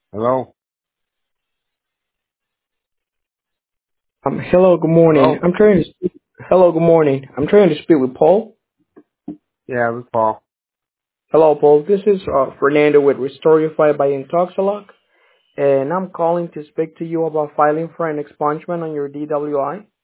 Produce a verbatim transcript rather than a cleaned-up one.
Hello? Um, hello, good morning. Hello? I'm trying to speak. Hello, good morning. I'm trying to speak with Paul. Yeah, this is Paul. Hello, Paul. This is uh, Fernando with Restorify by Intoxalock, and I'm calling to speak to you about filing for an expungement on your D W I.